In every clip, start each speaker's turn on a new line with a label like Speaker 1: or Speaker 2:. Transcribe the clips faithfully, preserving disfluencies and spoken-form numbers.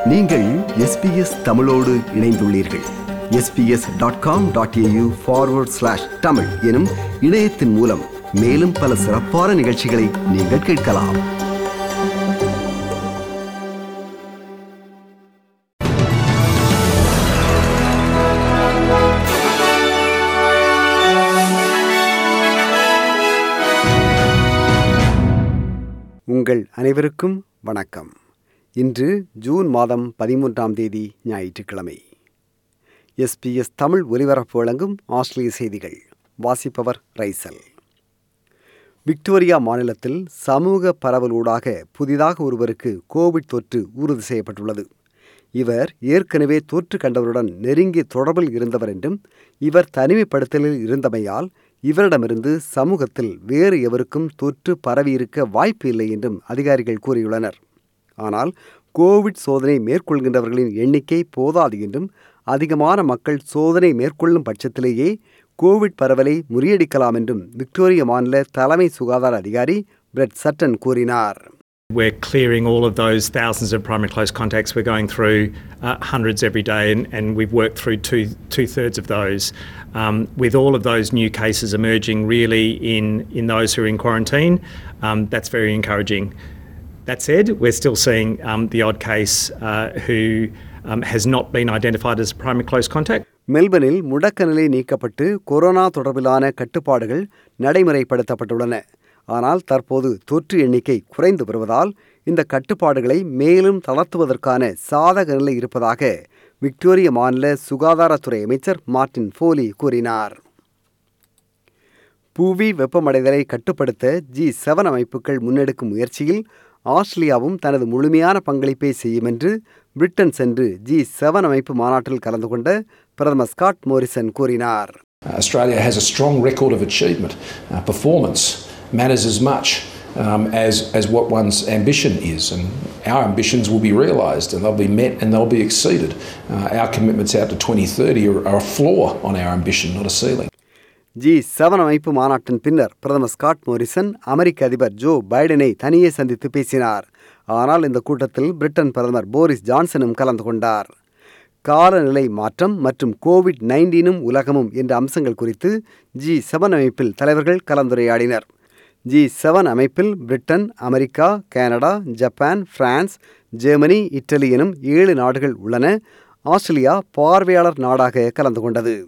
Speaker 1: நீங்கள் S B S தமிழோடு இணைந்துள்ளீர்கள். S B S dot com dot A U forward slash Tamil எனும் இணையத்தின் மூலம் மேலும் பல சிறப்பான நிகழ்ச்சிகளை நீங்கள் கேட்கலாம். உங்கள் அனைவருக்கும் வணக்கம். இன்று ஜூன் மாதம் பதிமூன்றாம் தேதி ஞாயிற்றுக்கிழமை. எஸ் பி எஸ் தமிழ் ஒலிபரப்பு வழங்கும் ஆஸ்திரேலிய செய்திகள். வாசிப்பவர் ரைசல். விக்டோரியா மாநிலத்தில் சமூக பரவலூடாக புதிதாக ஒருவருக்கு கோவிட் தொற்று உறுதி செய்யப்பட்டுள்ளது. இவர் ஏற்கனவே தொற்று கண்டவருடன் நெருங்கிய தொடர்பில் இருந்தவர் என்றும் இவர் தனிமைப்படுத்தலில் இருந்தமையால் இவரிடமிருந்து சமூகத்தில் வேறு எவருக்கும் தொற்று பரவியிருக்க வாய்ப்பு இல்லை என்றும் அதிகாரிகள் கூறியுள்ளனர். ஆனால் கோவிட் சோதனை மேற்கொள்கின்றவர்களின் எண்ணிக்கை போதாது என்றும் அதிகமான மக்கள் சோதனை மேற்கொள்ளும் பட்சத்திலேயே கோவிட் பரவலை முறியடிக்கலாம் என்றும் விக்டோரியா மாநில தலைமை சுகாதார அதிகாரி பிரெட் சட்டன் கூறினார்.
Speaker 2: We're clearing all of those thousands of primary close contacts. We're going through uh, hundreds every day, and, and we've worked through two, two-thirds of those. Um, with all of those new cases emerging really in, in those who are in quarantine, um, that's very encouraging. That said, we're still seeing um, the odd case uh, who um, has not been identified as a primary close contact.
Speaker 1: மெல்பர்னில் முடக்க நிலை நீக்கப்பட்டு corona தொடர்பிலான கட்டுப்பாடுகள் நடைமுறைப்படுத்தப்பட்டுள்ளன. ஆனால் தற்போது தொற்று எண்ணிக்கை குறைந்து வருவதால் இந்த கட்டுப்பாடுகளை மேலும் தளர்த்துவதற்கான சாதக நிலை இருப்பதாக விக்டோரியா மாநில சுகாதாரத்துறை அமைச்சர் மார்டின் ஃபோலி கூறினார். புவி வெப்பமடைதலை கட்டுப்படுத்த ஜி செவன் அமைப்புகள் முன்னெடுக்கும் முயற்சியில் ஆஸ்திரேலியாவும் தனது முழுமையான பங்களிப்பை செய்யும் என்று பிரிட்டன் சென்று ஜி செவன் அமைப்பு மாநாட்டில் கலந்து கொண்ட பிரதமர் ஸ்காட் மோரிசன் கூறினார்.
Speaker 3: Australia has a strong record of achievement. Uh, performance matters as much um, as, as what one's ambition is, and our ambitions will be realised and they'll be met and they'll be exceeded. Uh, our commitments out to twenty thirty are, are a floor on our ambition, not a ceiling.
Speaker 1: G seven அமைப்பு மாநாட்டின் பின்னர் பிரதமர் Scott Morrison அமெரிக்க அதிபர் Joe பைடனை தனியே சந்தித்து பேசினார். ஆனால் இந்த கூட்டத்தில் பிரிட்டன் பிரதமர் போரிஸ் ஜான்சனும் கலந்து கொண்டார். காலநிலை மாற்றம் மற்றும் கோவிட் நைன்டீனும் உலகமும் என்ற அம்சங்கள் குறித்து ஜி செவன் அமைப்பில் தலைவர்கள் கலந்துரையாடினர். ஜி செவன் அமைப்பில் Britain, America, Canada, Japan, France, Germany, Italy எனும் ஏழு நாடுகள் உள்ளன. ஆஸ்திரேலியா பார்வையாளர் நாடாக கலந்து கொண்டது.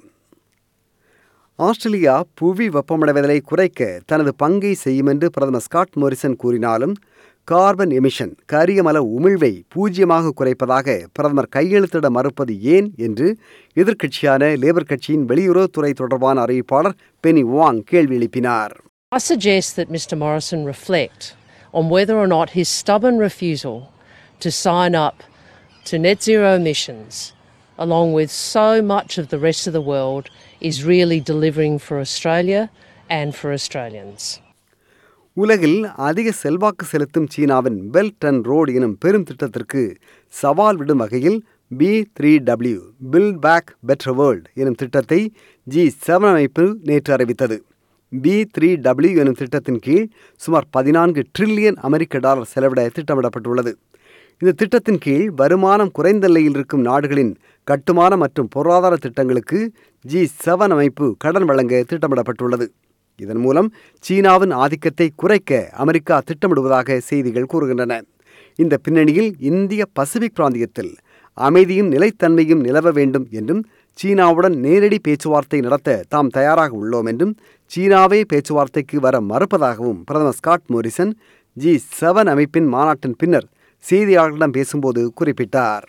Speaker 1: ஆஸ்திரேலியா புவி வெப்பமடைவதை குறைக்க தனது பங்கை செய்யும் என்று பிரதமர் ஸ்காட் மோரிசன் கூறினாலும் கார்பன் எமிஷன் கரியமல உமிழ்வை பூஜ்ஜியமாக குறைப்பதாக பிரதமர் கையெழுத்திட மறுப்பது ஏன் என்று எதிர்க்கட்சியான லேபர் கட்சியின் வெளியுறவுத்துறை தொடர்பான அறிவிப்பாளர் பெனி வாங் கேள்வி எழுப்பினார்.
Speaker 4: I suggest that Mr Morrison reflect on whether or not his stubborn refusal to sign up to net zero emissions, along with so much of the rest of the world, is really delivering for Australia and for Australians.
Speaker 1: உலகில் அதிக செல்வாக்கு செலுத்தும் சீனாவின் belt and road எனும் பெரும் திட்டத்திற்கு சவால் விடும் வகையில் B three W build back better world எனும் திட்டத்தை ஜி செவன் அமைப்பு நேற்று அறிவித்தது. பி த்ரீ டபிள்யூ எனும் திட்டத்தின் கீழ் சுமார் பதினான்கு டிரில்லியன் அமெரிக்க டாலர் செலவிட திட்டமிடப்பட்டுள்ளது. இந்த திட்டத்தின் கீழ் வருமானம் குறைந்த நிலையில் இருக்கும் நாடுகளின் கட்டுமான மற்றும் பொருளாதார திட்டங்களுக்கு ஜி செவன் அமைப்பு கடன் வழங்க திட்டமிடப்பட்டுள்ளது. இதன் மூலம் சீனாவின் ஆதிக்கத்தை குறைக்க அமெரிக்கா திட்டமிடுவதாக செய்திகள் கூறுகின்றன. இந்த பின்னணியில் இந்திய பசிபிக் பிராந்தியத்தில் அமைதியும் நிலைத்தன்மையும் நிலவ வேண்டும் என்றும் சீனாவுடன் நேரடி பேச்சுவார்த்தை நடத்த தாம் தயாராக உள்ளோம் என்றும் சீனாவே பேச்சுவார்த்தைக்கு வர மறுப்பதாகவும் பிரதமர் ஸ்காட் மோரிசன் ஜி செவன் அமைப்பின் மாநாட்டின் பின்னர் செய்தியாளர்களிடம் பேசும்போது குறிப்பிட்டார்.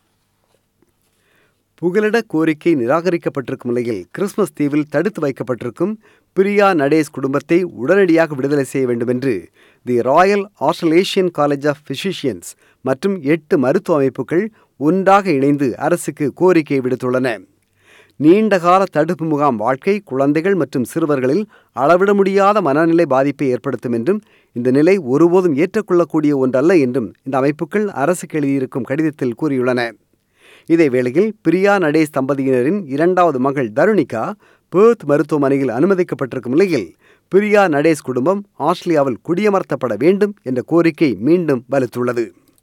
Speaker 1: புகலிட கோரிக்கை நிராகரிக்கப்பட்டிருக்கும் நிலையில் கிறிஸ்துமஸ் தீவில் தடுத்து வைக்கப்பட்டிருக்கும் பிரியா நடேஸ் குடும்பத்தை உடனடியாக விடுதலை செய்ய வேண்டும் என்று the royal Australasian college of physicians மற்றும் எட்டு மருத்துவ அமைப்புகள் ஒன்றாக இணைந்து அரசுக்கு கோரிக்கை விடுத்துள்ளன. நீண்டகால தடுப்பு முகாம் வாழ்க்கை குழந்தைகள் மற்றும் சிறுவர்களில் அளவிட முடியாத மனநிலை பாதிப்பை ஏற்படுத்தும் என்றும் இந்த நிலை ஒருபோதும் ஏற்றுக்கொள்ளக்கூடிய ஒன்றல்ல என்றும் இந்த அமைப்புகள் அரசுக்கு எழுதியிருக்கும் கடிதத்தில் கூறியுள்ளன. இதே வேளையில் பிரியா நடேஸ் தம்பதியினரின் இரண்டாவது மகள் தருணிகா பேர்த் மருத்துவமனையில் அனுமதிக்கப்பட்டிருக்கும் நிலையில் பிரியா நடேஸ் குடும்பம் ஆஸ்திரேலியாவில் குடியமர்த்தப்பட வேண்டும் என்ற கோரிக்கை மீண்டும் வலுத்துள்ளது.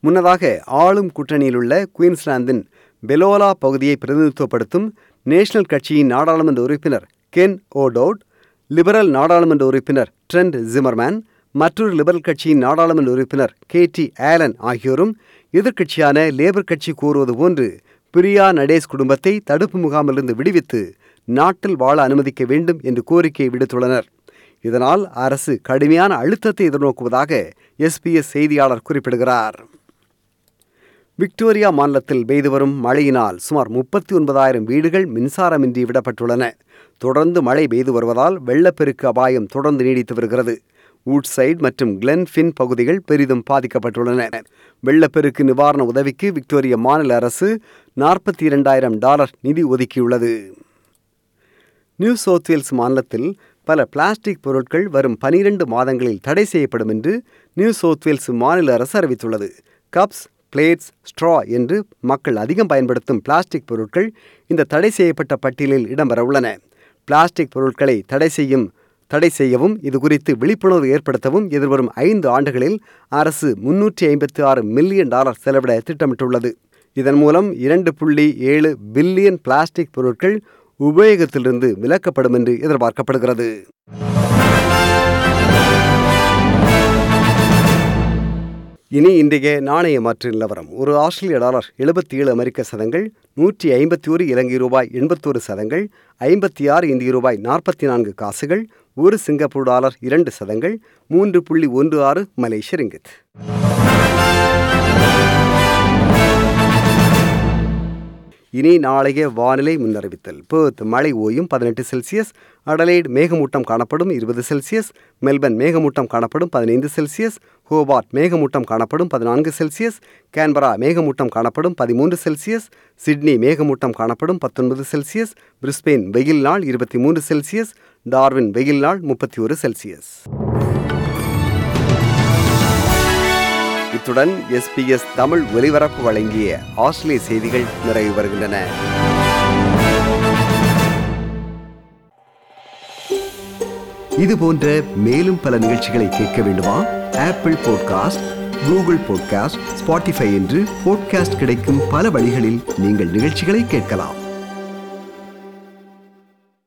Speaker 1: முன்னதாக ஆளும் கூட்டணியிலுள்ள குயின்ஸ்லாந்தின் பெலோலா பகுதியை பிரதிநிதித்துவப்படுத்தும் நேஷனல் கட்சியின் நாடாளுமன்ற உறுப்பினர் கென் ஓடோட், லிபரல் நாடாளுமன்ற உறுப்பினர் ட்ரெண்ட் ஜிமர்மேன், மற்றொரு லிபரல் கட்சியின் நாடாளுமன்ற உறுப்பினர் கே டி ஆலன் ஆகியோரும் எதிர்க்கட்சியான லேபர் கட்சி கூறுவது போன்று பிரியா நடேஸ் குடும்பத்தை தடுப்பு முகாமிலிருந்து விடுவித்து நாட்டில் வாழ அனுமதிக்க வேண்டும் என்று கோரிக்கை விடுத்துள்ளனர். இதனால் அரசு கடுமையான அழுத்தத்தை எதிர்நோக்குவதாக எஸ்பிஎஸ் செய்தியாளர் குறிப்பிடுகிறார். விக்டோரியா மாநிலத்தில் பெய்து வரும் மழையினால் சுமார் முப்பத்தி ஒன்பதாயிரம் வீடுகள் மின்சாரமின்றி விடப்பட்டுள்ளன. தொடர்ந்து மழை பெய்து வருவதால் வெள்ளப்பெருக்கு அபாயம் தொடர்ந்து நீடித்து வருகிறது. வூட்சைட் மற்றும் கிளென்ஃபின் பகுதிகள் பெரிதும் பாதிக்கப்பட்டுள்ளன. வெள்ளப்பெருக்கு நிவாரண உதவிக்கு விக்டோரியா மாநில அரசு நாற்பத்தி இரண்டாயிரம் டாலர் நிதி ஒதுக்கியுள்ளது. நியூ சவுத் வேல்ஸ் மாநிலத்தில் பல பிளாஸ்டிக் பொருட்கள் வரும் பனிரெண்டு மாதங்களில் தடை செய்யப்படும் என்று நியூ சவுத் வேல்ஸ் மாநில அரசு அறிவித்துள்ளது. கப்ஸ், பிளேட்ஸ், ஸ்ட்ரா என்று மக்கள் அதிகம் பயன்படுத்தும் பிளாஸ்டிக் பொருட்கள் இந்த தடை செய்யப்பட்ட பட்டியலில் இடம்பெறவுள்ளன. பிளாஸ்டிக் பொருட்களை தடை செய்யும் தடை செய்யவும் இது குறித்து விழிப்புணர்வு ஏற்படுத்தவும் எதிர்வரும் ஐந்து ஆண்டுகளில் அரசு முன்னூற்றி ஐம்பத்தி ஆறு மில்லியன் டாலர் செலவிட திட்டமிட்டுள்ளது. இதன் மூலம் இரண்டு புள்ளி ஏழு பில்லியன் பிளாஸ்டிக் பொருட்கள் உபயோகத்திலிருந்து விலக்கப்படும் என்று எதிர்பார்க்கப்படுகிறது. இனி இன்றைய நாணய மாற்று நிலவரம். ஒரு ஆஸ்திரேலிய டாலர் எழுபத்தி ஏழு அமெரிக்க சதங்கள், நூற்றி ஐம்பத்தி ஒரு இலங்கை ரூபாய் எண்பத்தோரு சதங்கள், ஐம்பத்தி ஆறு இந்திய ரூபாய் நாற்பத்தி நான்கு காசுகள், ஒரு சிங்கப்பூர் டாலர் இரண்டு சதங்கள், மூன்று புள்ளி ஒன்று ஆறு மலேசிய ரிங்கித். இனி நாளைய வானிலை முன்னறிவித்தல். பெர்த் மழை ஓயும் பதினெட்டு செல்சியஸ், அடலைட் மேகமூட்டம் காணப்படும் இருபது செல்சியஸ், மெல்பர்ன் மேகமூட்டம் காணப்படும் பதினைந்து செல்சியஸ், ஹோபார்ட் மேகமூட்டம் காணப்படும் பதினான்கு செல்சியஸ், கேன்பரா மேகமூட்டம் காணப்படும் பதிமூன்று செல்சியஸ், சிட்னி மேகமூட்டம் காணப்படும் பத்தொன்பது செல்சியஸ், பிரிஸ்பெயின் வெயில் நாள் இருபத்தி மூன்று செல்சியஸ், டார்வின் வெயில் நாள் முப்பத்தி ஒரு செல்சியஸ். இத்துடன் எஸ்பிஎஸ் தமிழ் ஒலிபரப்பு வழங்கிய ஆஸ்திரேலிய செய்திகள் நிறைவு வருகின்றன. இது போன்ற மேலும் பல நிகழ்ச்சிகளை கேட்க வேண்டுமா? Apple podcast, Google podcast, Spotify என்று பாட்காஸ்ட் கிடைக்கும் பல வழிகளில் நீங்கள் நிகழ்ச்சிகளை கேட்கலாம்.